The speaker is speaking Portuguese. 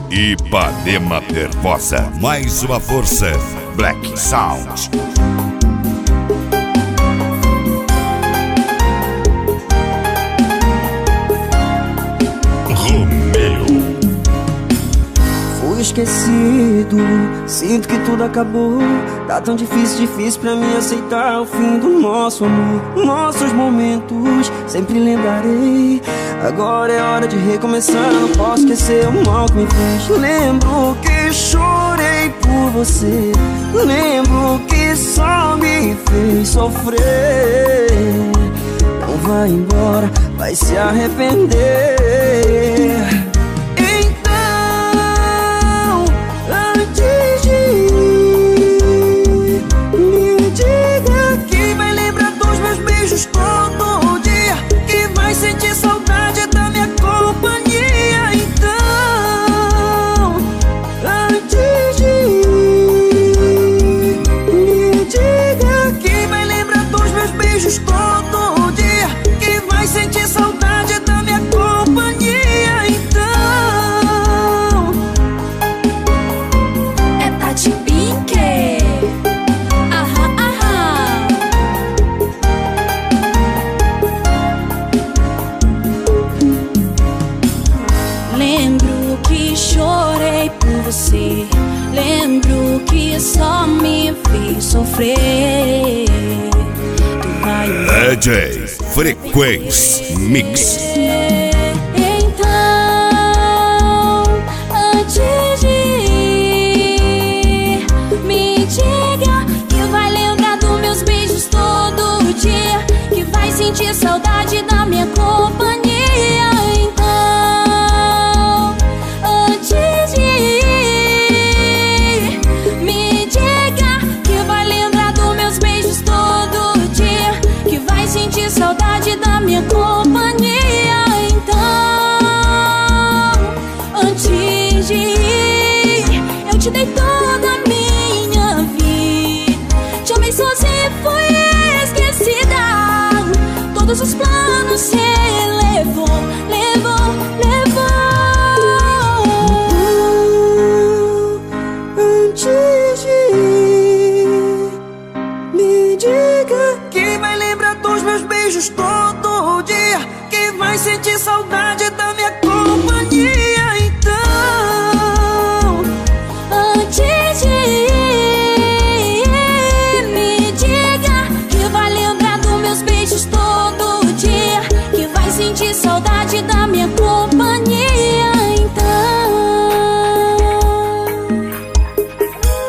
Ipanema Nervosa, mais uma força, Black Sound. Fui esquecido, sinto que tudo acabou. Tá tão difícil pra mim aceitar o fim do nosso amor. Nossos momentos sempre lembrarei. Agora é hora de recomeçar, não posso esquecer o mal que me fez. Lembro que chorei por você, lembro que só me fez sofrer. Não vai embora, vai se arrepender. Todo dia, que vai sentir saudade da minha companhia. Então, antes de ir, me diga que vai lembrar dos meus beijos todo dia, que vai sentir saudade da minha companhia. Então, é Tati Pink. Lembro que chorei por você, lembro que só me fez sofrer. Tu vai DJ Frequência Mix.